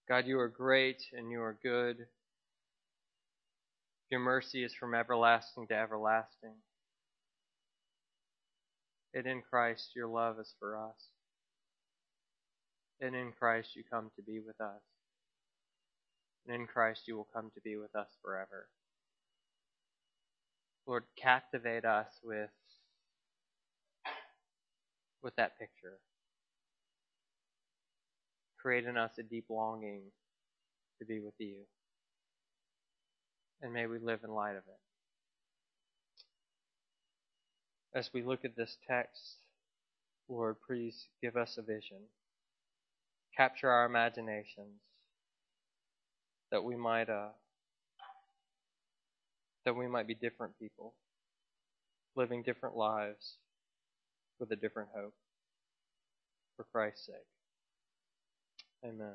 God, you are great and you are good. Your mercy is from everlasting to everlasting. And in Christ, your love is for us. And in Christ, you come to be with us. And in Christ, you will come to be with us forever. Lord, captivate us with that picture. Create in us a deep longing to be with you. And may we live in light of it. As we look at this text, Lord, please give us a vision. Capture our imaginations that we might be different people, living different lives with a different hope. For Christ's sake. Amen.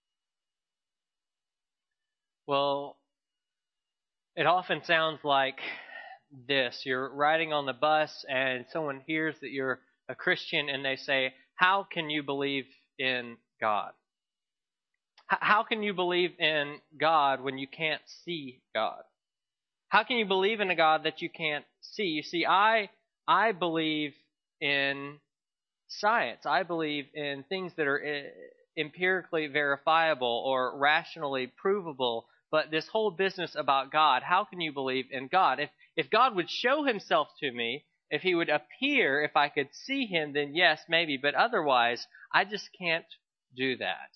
Well, it often sounds like this. You're riding on the bus and someone hears that you're a Christian and they say, how can you believe in God? How can you believe in God when you can't see God? How can you believe in a God that you can't see? You see, I believe in science. I believe in things that are empirically verifiable or rationally provable. But this whole business about God, how can you believe in God? If God would show himself to me, if he would appear, if I could see him, then yes, maybe. But otherwise, I just can't do that.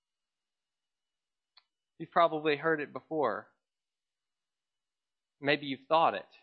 You've probably heard it before. Maybe you've thought it.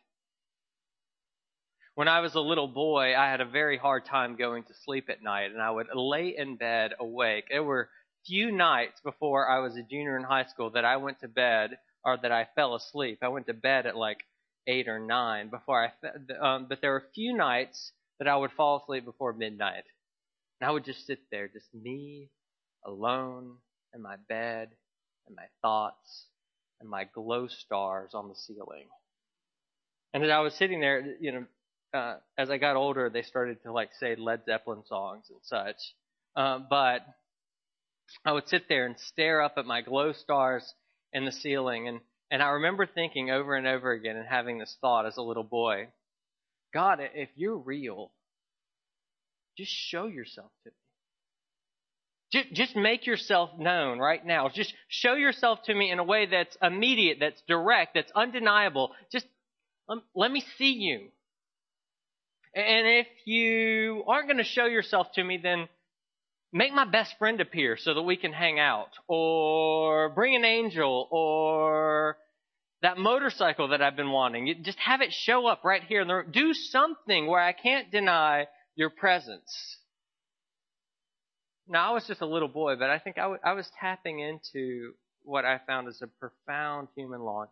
When I was a little boy, I had a very hard time going to sleep at night, and I would lay in bed awake. There were few nights before I was a junior in high school that I went to bed, or that I fell asleep. I went to bed at like 8 or 9 before but there were few nights that I would fall asleep before midnight. And I would just sit there, just me, alone, in my bed, and my thoughts, and my glow stars on the ceiling. And as I was sitting there, as I got older, they started to say Led Zeppelin songs and such. But I would sit there and stare up at my glow stars in the ceiling. And I remember thinking over and over again and having this thought as a little boy, God, if you're real, just show yourself to me. Just make yourself known right now. Just show yourself to me in a way that's immediate, that's direct, that's undeniable. Just let me see you. And if you aren't going to show yourself to me, then make my best friend appear so that we can hang out. Or bring an angel, or that motorcycle that I've been wanting. Just have it show up right here. Do something where I can't deny your presence. Now, I was just a little boy, but I think I was tapping into what I found as a profound human longing.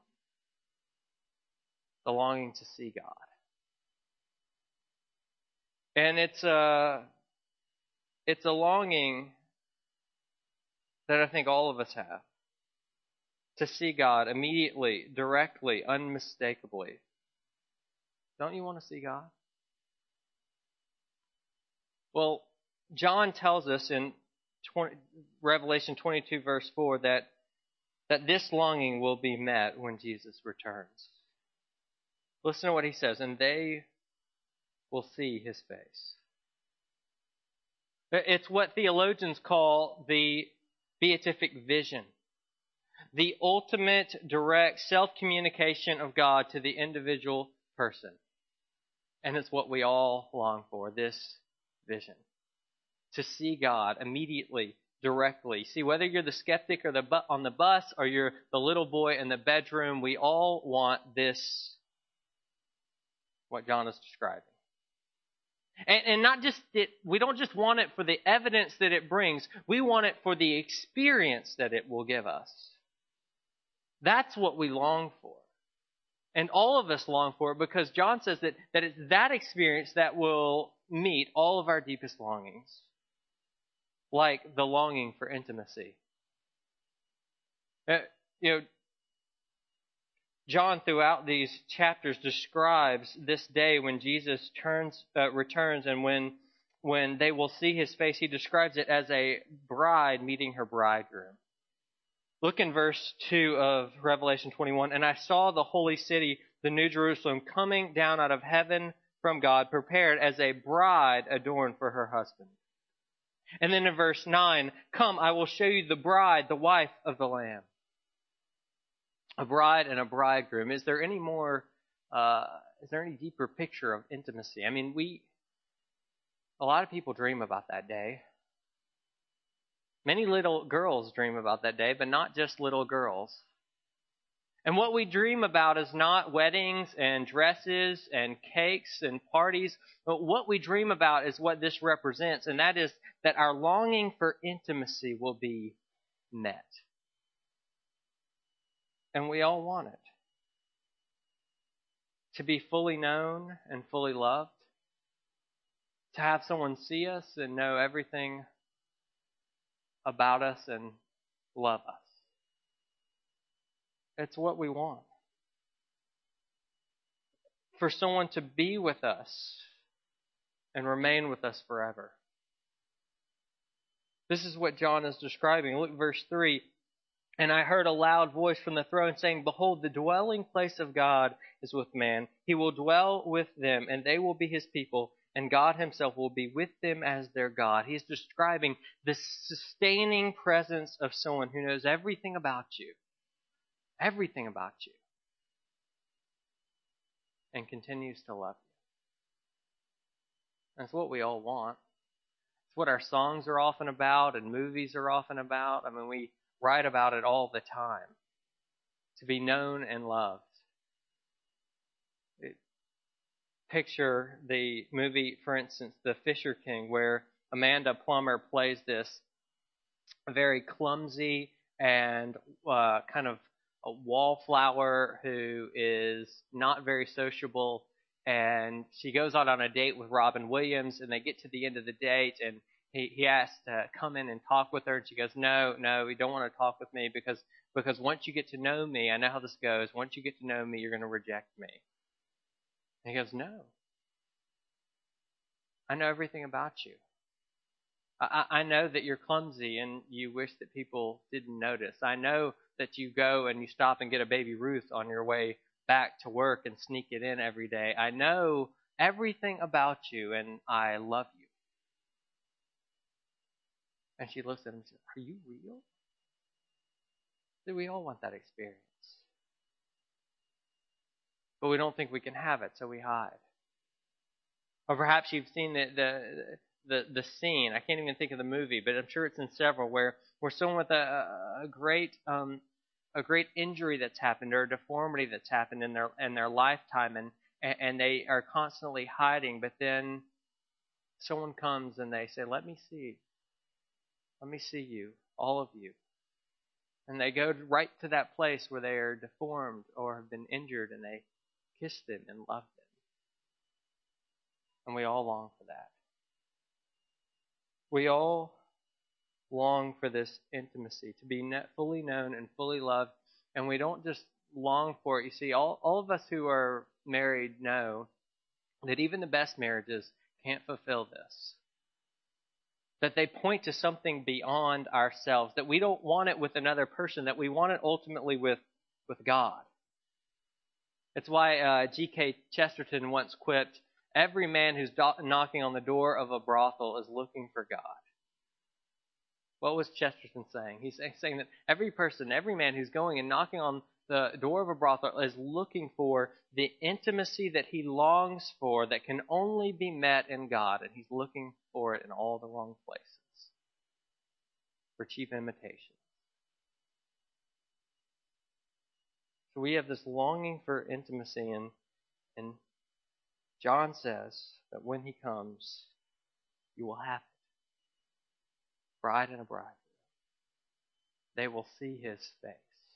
The longing to see God. And it's a longing that I think all of us have. To see God immediately, directly, unmistakably. Don't you want to see God? Well, John tells us in Revelation 22 verse 4 that this longing will be met when Jesus returns. Listen to what he says, and they will see his face. It's what theologians call the beatific vision. The ultimate direct self-communication of God to the individual person. And it's what we all long for, this vision. To see God immediately, directly. See, whether you're the skeptic or on the bus or you're the little boy in the bedroom, we all want this, what John is describing. And not just it, we don't just want it for the evidence that it brings, we want it for the experience that it will give us. That's what we long for. And all of us long for it because John says that it's that experience that will meet all of our deepest longings. Like the longing for intimacy. John throughout these chapters describes this day when Jesus returns and when they will see his face. He describes it as a bride meeting her bridegroom. Look in verse 2 of Revelation 21. And I saw the holy city, the New Jerusalem, coming down out of heaven from God, prepared as a bride adorned for her husband. And then in verse 9, come, I will show you the bride, the wife of the Lamb. A bride and a bridegroom. Is there any deeper picture of intimacy? I mean, a lot of people dream about that day. Many little girls dream about that day, but not just little girls. And what we dream about is not weddings and dresses and cakes and parties, but what we dream about is what this represents, and that is that our longing for intimacy will be met. And we all want it. To be fully known and fully loved. To have someone see us and know everything about us and love us. It's what we want. For someone to be with us and remain with us forever. This is what John is describing. Look, verse 3. And I heard a loud voice from the throne saying, behold, the dwelling place of God is with man. He will dwell with them, and they will be his people, and God himself will be with them as their God. He's describing the sustaining presence of someone who knows everything about you. Everything about you. And continues to love you. That's what we all want. It's what our songs are often about and movies are often about. I mean, we write about it all the time. To be known and loved. Picture the movie, for instance, The Fisher King, where Amanda Plummer plays this very clumsy and kind of a wallflower who is not very sociable, and she goes out on a date with Robin Williams, and they get to the end of the date, and he asks to come in and talk with her, and she goes, no, you don't want to talk with me because once you get to know me, I know how this goes, once you get to know me, you're going to reject me. And he goes, no. I know everything about you. I know that you're clumsy and you wish that people didn't notice. I know that you go and you stop and get a Baby Ruth on your way back to work and sneak it in every day. I know everything about you and I love you. And she looks at him and says, are you real? Do we all want that experience? But we don't think we can have it, so we hide. Or perhaps you've seen the scene. I can't even think of the movie, but I'm sure it's in several where someone with a great injury that's happened or a deformity that's happened in their lifetime, and they are constantly hiding. But then someone comes and they say, "Let me see you, all of you." And they go right to that place where they are deformed or have been injured, and they kiss them and love them. And we all long for that. We all long for this intimacy, to be fully known and fully loved. And we don't just long for it. You see, all of us who are married know that even the best marriages can't fulfill this. That they point to something beyond ourselves. That we don't want it with another person. That we want it ultimately with God. It's why G.K. Chesterton once quipped, every man who's knocking on the door of a brothel is looking for God. What was Chesterton saying? He's saying that every man who's going and knocking on the door of a brothel is looking for the intimacy that he longs for that can only be met in God, and he's looking for it in all the wrong places for cheap imitation. So we have this longing for intimacy, and John says that when he comes, you will have it. Bride and a bridegroom. They will see his face.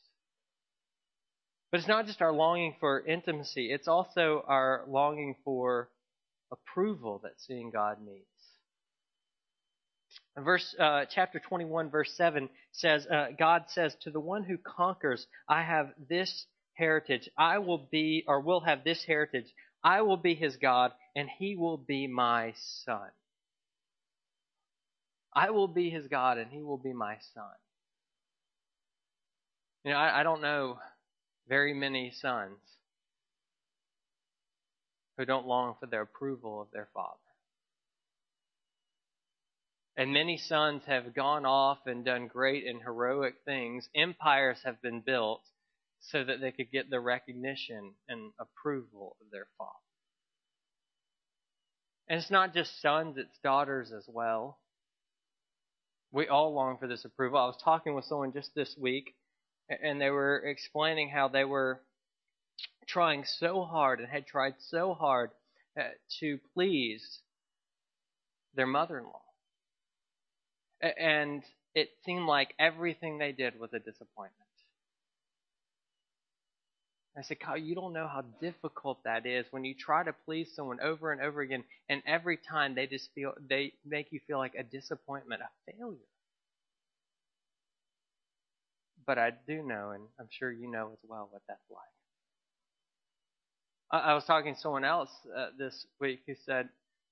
But it's not just our longing for intimacy, it's also our longing for approval that seeing God needs. Chapter 21, verse 7 says, God says, to the one who conquers, I have this heritage. I will have this heritage. I will be his God, and he will be my son. I will be his God, and he will be my son. I don't know very many sons who don't long for the approval of their father. And many sons have gone off and done great and heroic things. Empires have been built so that they could get the recognition and approval of their father. And it's not just sons, it's daughters as well. We all long for this approval. I was talking with someone just this week, and they were explaining how they were trying so hard and had tried so hard to please their mother-in-law. And it seemed like everything they did was a disappointment. I said, Kyle, you don't know how difficult that is when you try to please someone over and over again, and every time they make you feel like a disappointment, a failure. But I do know, and I'm sure you know as well, what that's like. I was talking to someone else this week who said,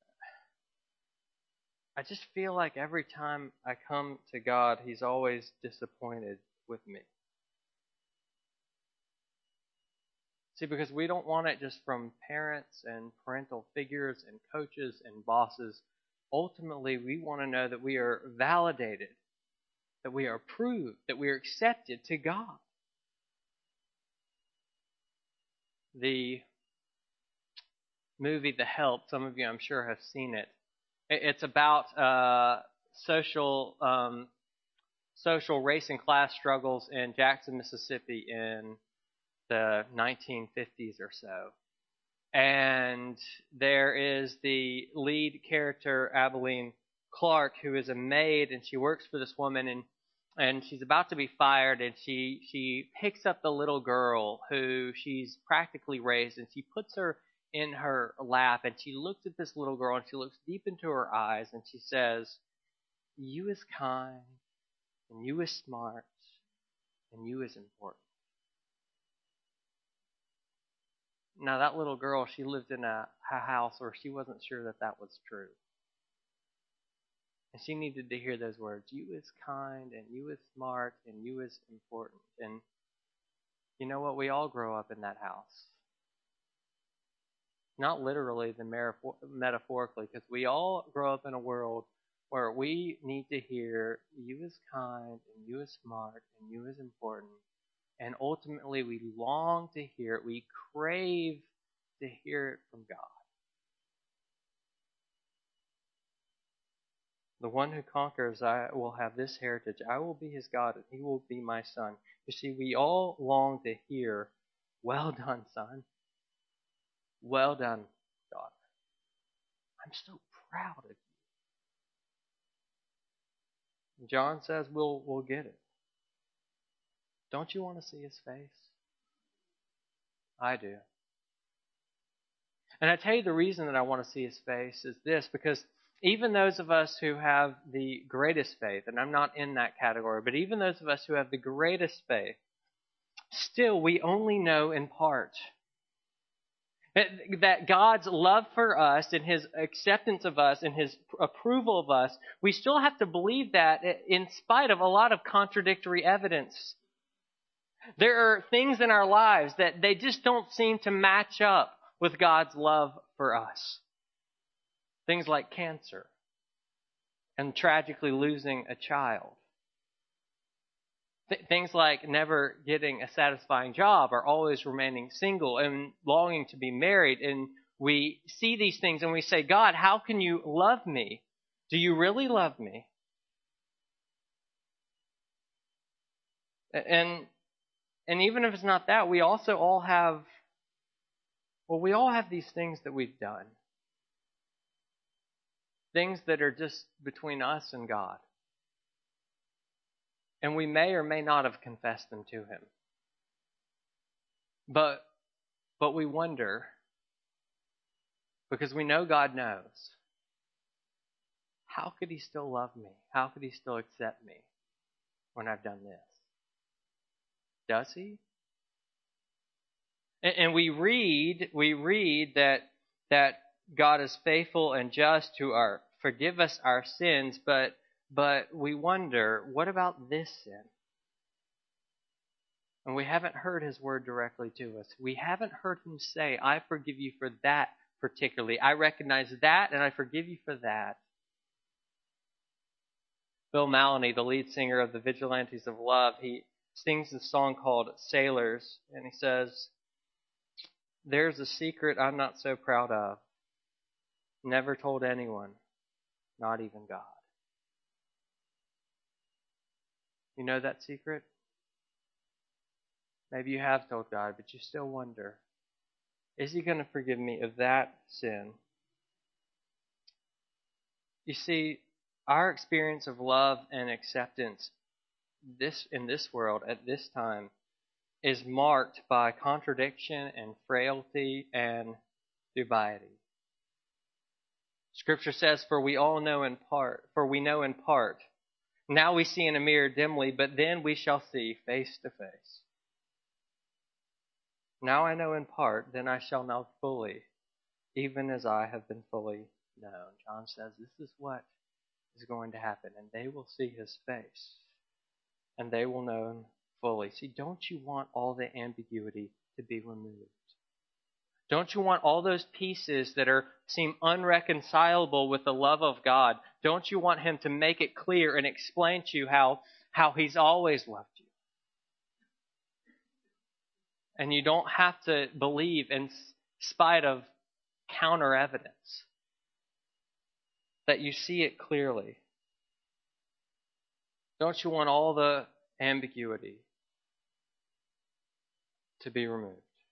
I just feel like every time I come to God, He's always disappointed with me. See, because we don't want it just from parents and parental figures and coaches and bosses. Ultimately, we want to know that we are validated, that we are approved, that we are accepted to God. The movie The Help, some of you I'm sure have seen it. It's about social race and class struggles in Jackson, Mississippi in the 1950s or so. And there is the lead character, Abilene Clark, who is a maid, and she works for this woman, and she's about to be fired, and she picks up the little girl who she's practically raised, and she puts her in her lap, and she looks at this little girl, and she looks deep into her eyes, and she says, "You is kind, and you is smart, and you is important." Now, that little girl, she lived in a house where she wasn't sure that that was true. And she needed to hear those words, "You is kind, and you is smart, and you is important." And you know what? We all grow up in that house. Not literally, metaphorically, because we all grow up in a world where we need to hear, "You is kind, and you is smart, and you is important." And ultimately, we long to hear it. We crave to hear it from God. The one who conquers, I will have this heritage. I will be his God, and he will be my son. You see, we all long to hear, "Well done, son. Well done, daughter. I'm so proud of you." John says we'll get it. Don't you want to see his face? I do. And I tell you the reason that I want to see his face is this, because even those of us who have the greatest faith, and I'm not in that category, but even those of us who have the greatest faith, still we only know in part. That God's love for us and his acceptance of us and his approval of us, we still have to believe that in spite of a lot of contradictory evidence. There are things in our lives that they just don't seem to match up with God's love for us. Things like cancer and tragically losing a child. Things like never getting a satisfying job or always remaining single and longing to be married. And we see these things and we say, "God, how can you love me? Do you really love me?" And even if it's not that, we also all have, we all have these things that we've done. Things that are just between us and God. And we may or may not have confessed them to him. But we wonder, because we know God knows, how could he still love me? How could he still accept me when I've done this? Does he? And we read that God is faithful and just to forgive us our sins, but we wonder, what about this sin? And we haven't heard his word directly to us. We haven't heard him say, I forgive you for that particularly. I recognize that and I forgive you for that. Bill Maloney, the lead singer of the Vigilantes of Love, he sings a song called Sailors, and he says, there's a secret I'm not so proud of. Never told anyone, not even God. You know that secret? Maybe you have told God, but you still wonder, is he going to forgive me of that sin? You see, our experience of love and acceptance in this world at this time is marked by contradiction and frailty and dubiety. Scripture says, for we know in part. Now we see in a mirror dimly, but then we shall see face to face. Now I know in part, then I shall know fully, even as I have been fully known. John says this is what is going to happen, and they will see his face, and they will know him fully. See, don't you want all the ambiguity to be removed? Don't you want all those pieces that seem unreconcilable with the love of God? Don't you want him to make it clear and explain to you how he's always loved you? And you don't have to believe in spite of counter evidence. That you see it clearly. Don't you want all the ambiguity to be removed?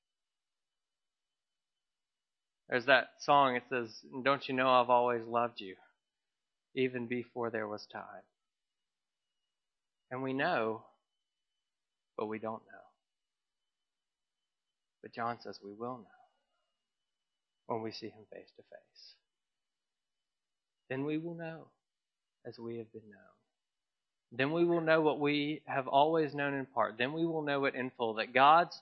There's that song, it says, don't you know I've always loved you, even before there was time. And we know, but we don't know. But John says we will know when we see him face to face. Then we will know as we have been known. Then we will know what we have always known in part. Then we will know it in full, that God's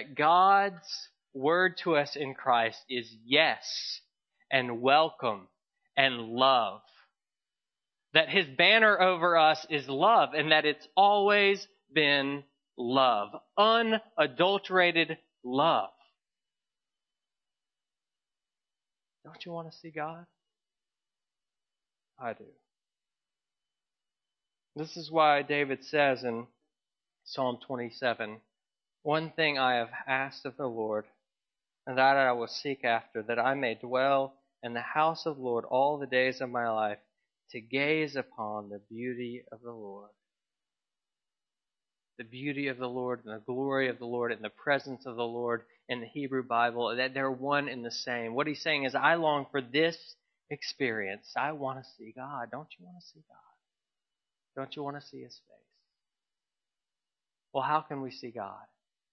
word to us in Christ is yes and welcome and love. That his banner over us is love, and that it's always been love. Unadulterated love. Don't you want to see God? I do. This is why David says in Psalm 27, one thing I have asked of the Lord, and that I will seek after, that I may dwell in the house of the Lord all the days of my life, to gaze upon the beauty of the Lord. The beauty of the Lord and the glory of the Lord and the presence of the Lord in the Hebrew Bible, that they're one and the same. What he's saying is, I long for this experience. I want to see God. Don't you want to see God? Don't you want to see his face? Well, how can we see God?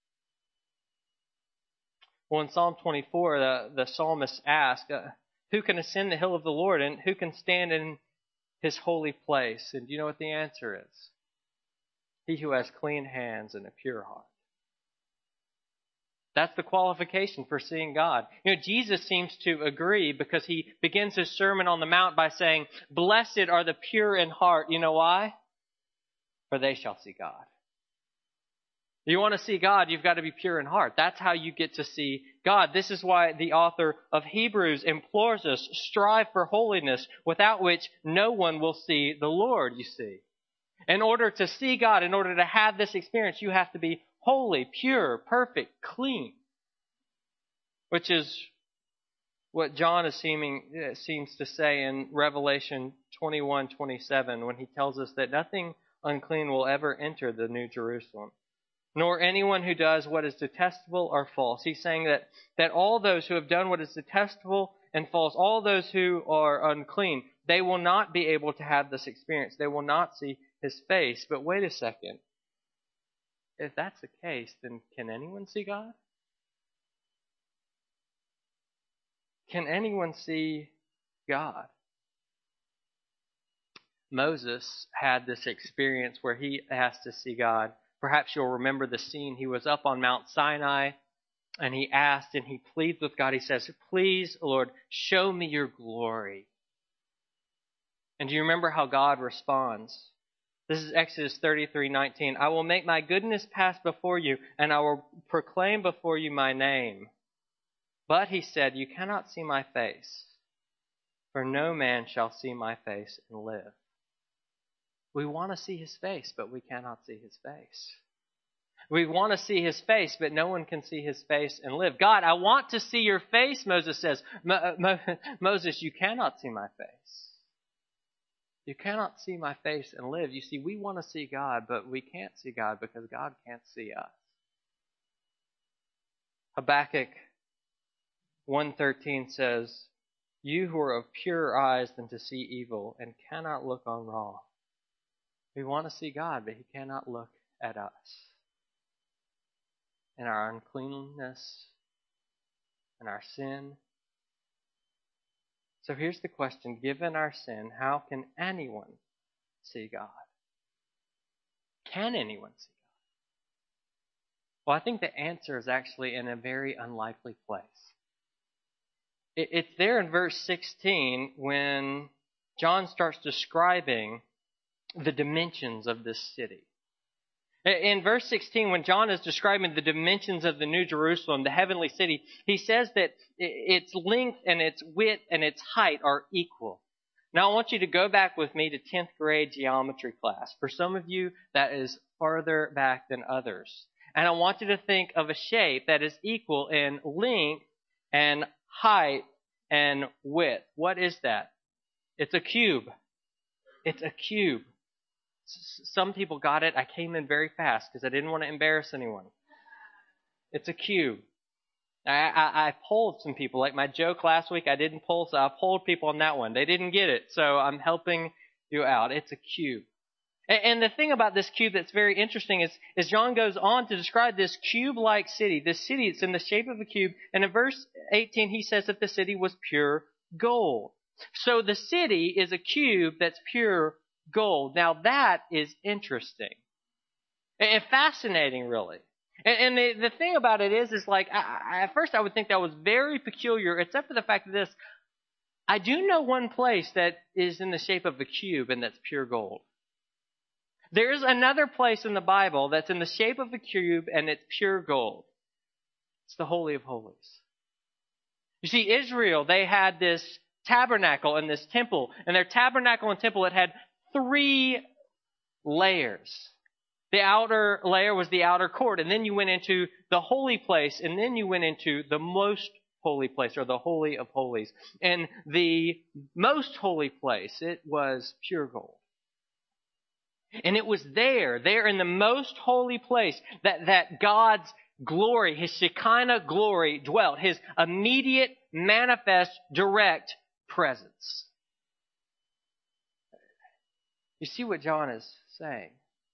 Well, in Psalm 24, the psalmist asks, who can ascend the hill of the Lord and who can stand in his holy place? And do you know what the answer is? He who has clean hands and a pure heart. That's the qualification for seeing God. You know, Jesus seems to agree because he begins his Sermon on the Mount by saying, blessed are the pure in heart. You know why? For they shall see God. You want to see God, you've got to be pure in heart. That's how you get to see God. This is why the author of Hebrews implores us, strive for holiness, without which no one will see the Lord, you see. In order to see God, in order to have this experience, you have to be holy, pure, perfect, clean. Which is what John seems to say in Revelation 21:27 when he tells us that nothing unclean will ever enter the New Jerusalem, nor anyone who does what is detestable or false. He's saying that all those who have done what is detestable and false, all those who are unclean, they will not be able to have this experience. They will not see his face. But wait a second. If that's the case, then can anyone see God? Can anyone see God? Moses had this experience where he asked to see God. Perhaps you'll remember the scene. He was up on Mount Sinai and he asked and he pleads with God. He says, please, Lord, show me your glory. And do you remember how God responds? This is Exodus 33:19. I will make my goodness pass before you, and I will proclaim before you my name. But he said, you cannot see my face, for no man shall see my face and live. We want to see his face, but we cannot see his face. We want to see his face, but no one can see his face and live. God, I want to see your face, Moses says. Moses, you cannot see my face. You cannot see my face and live. You see, we want to see God, but we can't see God because God can't see us. Habakkuk 1:13 says, you who are of purer eyes than to see evil and cannot look on wrong. We want to see God, but he cannot look at us. And our uncleanness and our sin. So here's the question. Given our sin, how can anyone see God? Can anyone see God? Well, I think the answer is actually in a very unlikely place. It's there in verse 16 when John starts describing the dimensions of this city. In verse 16, when John is describing the dimensions of the New Jerusalem, the heavenly city, he says that its length and its width and its height are equal. Now I want you to go back with me to 10th grade geometry class. For some of you, that is farther back than others. And I want you to think of a shape that is equal in length and height and width. What is that? It's a cube. It's a cube. Some people got it. I came in very fast because I didn't want to embarrass anyone. It's a cube. I polled some people. Like my joke last week, I didn't poll, so I polled people on that one. They didn't get it, so I'm helping you out. It's a cube. And the thing about this cube that's very interesting is John goes on to describe this cube-like city. This city, it's in the shape of a cube. And in verse 18, he says that the city was pure gold. So the city is a cube that's pure gold. Now that is interesting and fascinating, really. And the thing about it is like, at first I would think that was very peculiar, except for the fact of this. I do know one place that is in the shape of a cube and that's pure gold. There's another place in the Bible that's in the shape of a cube and it's pure gold. It's the Holy of Holies. You see, Israel, they had this tabernacle and this temple. And their tabernacle and temple, it had 3 layers. The outer layer was the outer court. And then you went into the holy place. And then you went into the most holy place, or the Holy of Holies. And the most holy place, it was pure gold. And it was there in the most holy place, that God's glory, his Shekinah glory dwelt, his immediate, manifest, direct presence. You see what John is saying?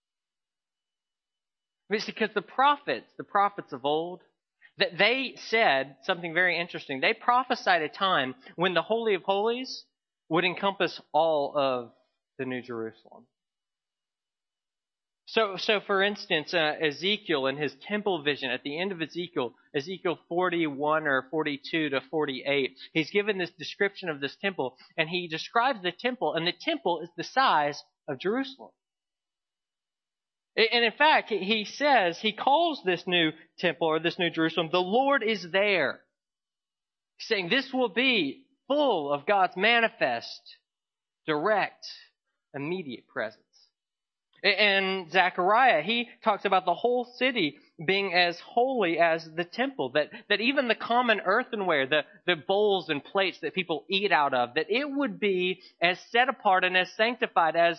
It's because the prophets of old, that they said something very interesting. They prophesied a time when the Holy of Holies would encompass all of the New Jerusalem. So for instance, Ezekiel in his temple vision, at the end of Ezekiel 41 or 42 to 48, he's given this description of this temple, and he describes the temple, and the temple is the size of Jerusalem. And in fact, he calls this new temple, or this new Jerusalem, the Lord is there. He's saying this will be full of God's manifest, direct, immediate presence. And Zechariah, he talks about the whole city being as holy as the temple, that even the common earthenware, the bowls and plates that people eat out of, that it would be as set apart and as sanctified as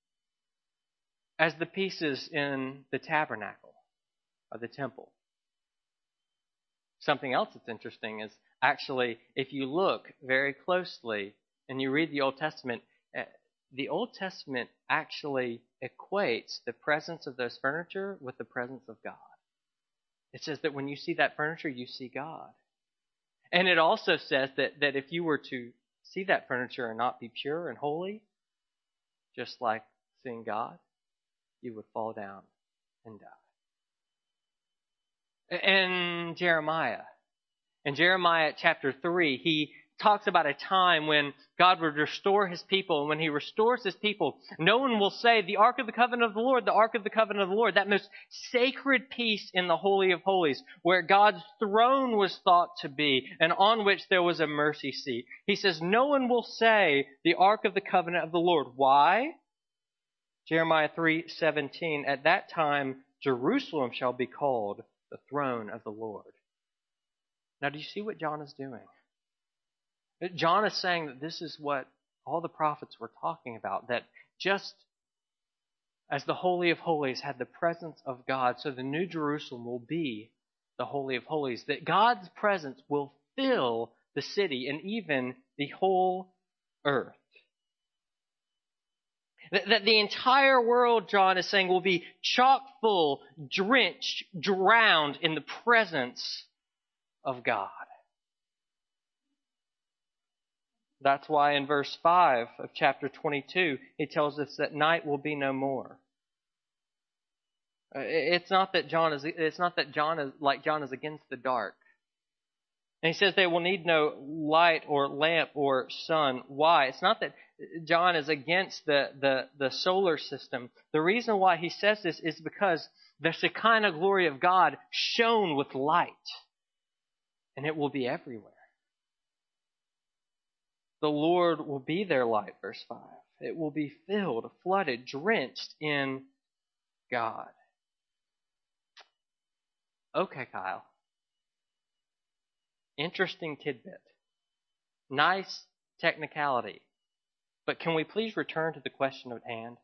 the pieces in the tabernacle or the temple. Something else that's interesting is actually, if you look very closely and you read the Old Testament actually equates the presence of those furniture with the presence of God. It says that when you see that furniture, you see God. And it also says that if you were to see that furniture and not be pure and holy, just like seeing God, you would fall down and die. And Jeremiah. In Jeremiah chapter 3, he talks about a time when God would restore his people. And when he restores his people, no one will say, the Ark of the Covenant of the Lord, the Ark of the Covenant of the Lord, that most sacred piece in the Holy of Holies, where God's throne was thought to be, and on which there was a mercy seat. He says, no one will say, the Ark of the Covenant of the Lord. Why? Jeremiah 3:17, at that time, Jerusalem shall be called the throne of the Lord. Now, do you see what John is doing? John is saying that this is what all the prophets were talking about, that just as the Holy of Holies had the presence of God, so the New Jerusalem will be the Holy of Holies, that God's presence will fill the city and even the whole earth. That the entire world, John is saying, will be chock full, drenched, drowned in the presence of God. That's why in verse 5 of chapter 22, he tells us that night will be no more. It's not that John is against the dark. And he says they will need no light or lamp or sun. Why? It's not that John is against the solar system. The reason why he says this is because the Shekinah glory of God shone with light. And it will be everywhere. The Lord will be their light, verse 5. It will be filled, flooded, drenched in God. Okay, Kyle. Interesting tidbit. Nice technicality. But can we please return to the question at hand?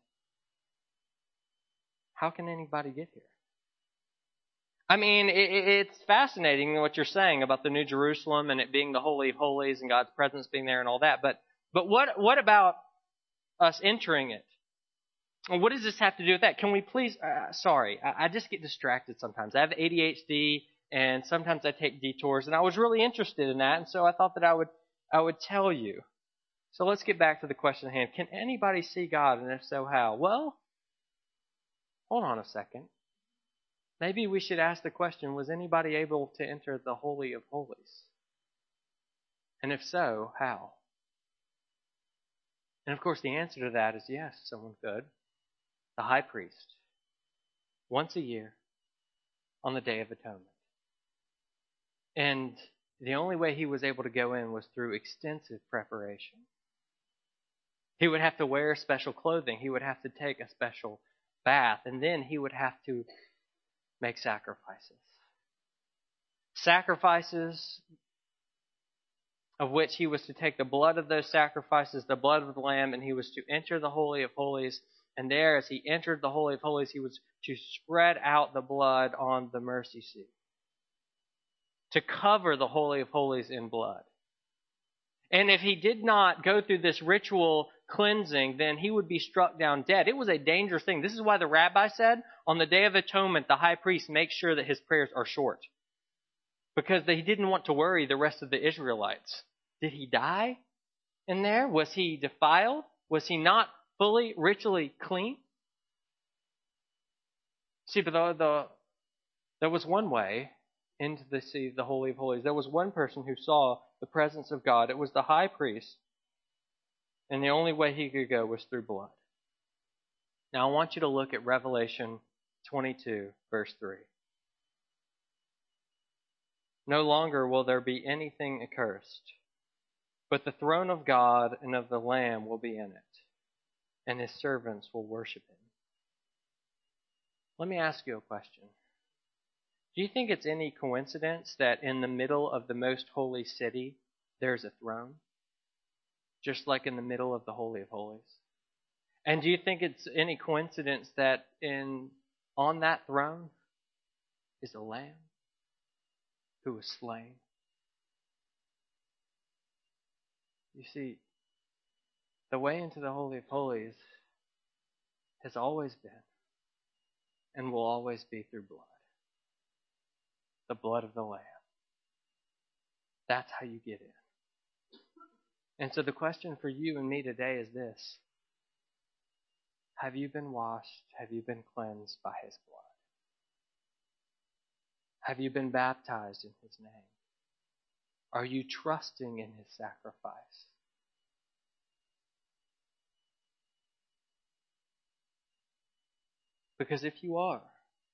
How can anybody get here? I mean, it's fascinating what you're saying about the New Jerusalem and it being the Holy of Holies and God's presence being there and all that. But what about us entering it? What does this have to do with that? Can we please... I just get distracted sometimes. I have ADHD, and sometimes I take detours, and I was really interested in that, and so I thought that I would tell you. So let's get back to the question at hand. Can anybody see God, and if so, how? Well, hold on a second. Maybe we should ask the question, was anybody able to enter the Holy of Holies? And if so, how? And of course the answer to that is yes, someone could. The high priest, once a year, on the Day of Atonement. And the only way he was able to go in was through extensive preparation. He would have to wear special clothing. He would have to take a special bath. And then he would have to make sacrifices. Sacrifices of which he was to take the blood of those sacrifices, the blood of the lamb, and he was to enter the Holy of Holies. And there, as he entered the Holy of Holies, he was to spread out the blood on the mercy seat, to cover the Holy of Holies in blood. And if he did not go through this ritual cleansing, then he would be struck down dead. It was a dangerous thing. This is why the rabbi said, on the Day of Atonement, the high priest makes sure that his prayers are short. Because he didn't want to worry the rest of the Israelites. Did he die in there? Was he defiled? Was he not fully ritually clean? See, but there was one way into the Holy of Holies. There was one person who saw the presence of God. It was the high priest. And the only way he could go was through blood. Now I want you to look at Revelation 22, verse 3. No longer will there be anything accursed, but the throne of God and of the Lamb will be in it, and his servants will worship him. Let me ask you a question. Do you think it's any coincidence that in the middle of the most holy city, there's a throne? Just like in the middle of the Holy of Holies? And do you think it's any coincidence that on that throne is a lamb who was slain? You see, the way into the Holy of Holies has always been and will always be through blood. The blood of the Lamb. That's how you get in. And so the question for you and me today is this. Have you been washed? Have you been cleansed by his blood? Have you been baptized in his name? Are you trusting in his sacrifice? Because if you are,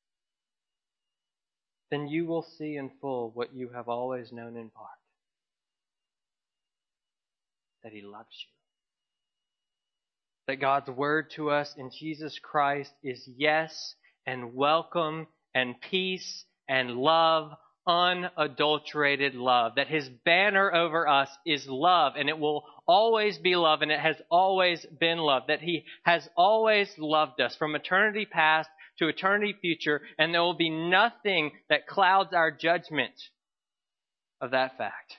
then you will see in full what you have always known in part, that he loves you. That God's word to us in Jesus Christ is yes and welcome and peace and love, unadulterated love. That his banner over us is love, and it will always be love, and it has always been love. That he has always loved us from eternity past to eternity future, and there will be nothing that clouds our judgment of that fact.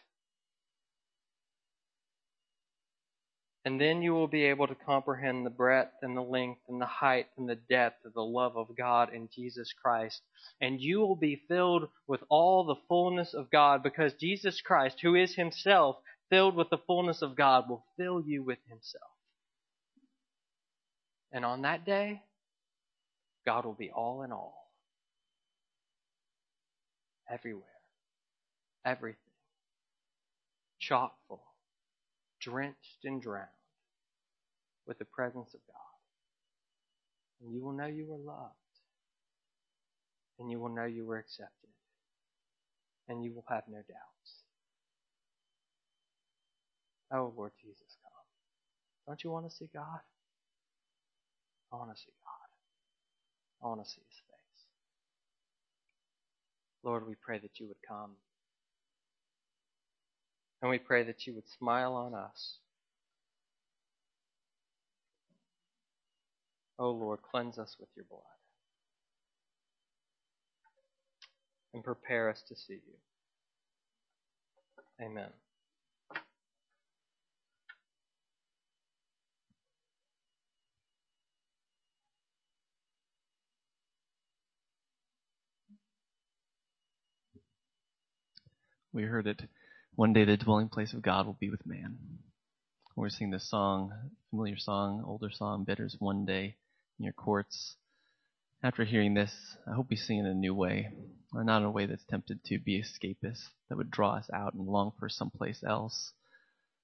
And then you will be able to comprehend the breadth and the length and the height and the depth of the love of God in Jesus Christ. And you will be filled with all the fullness of God, because Jesus Christ, who is himself filled with the fullness of God, will fill you with himself. And on that day, God will be all in all. Everywhere. Everything. Chock full. Drenched and drowned with the presence of God. And you will know you were loved. And you will know you were accepted. And you will have no doubts. Oh, Lord Jesus, come. Don't you want to see God? I want to see God. I want to see his face. Lord, we pray that you would come. And we pray that you would smile on us. Oh Lord, cleanse us with your blood. And prepare us to see you. Amen. We heard it. One day the dwelling place of God will be with man. We're singing this song, familiar song, older song, Bitters One Day in Your Courts. After hearing this, I hope we sing in a new way, or not in a way that's tempted to be escapist, that would draw us out and long for someplace else.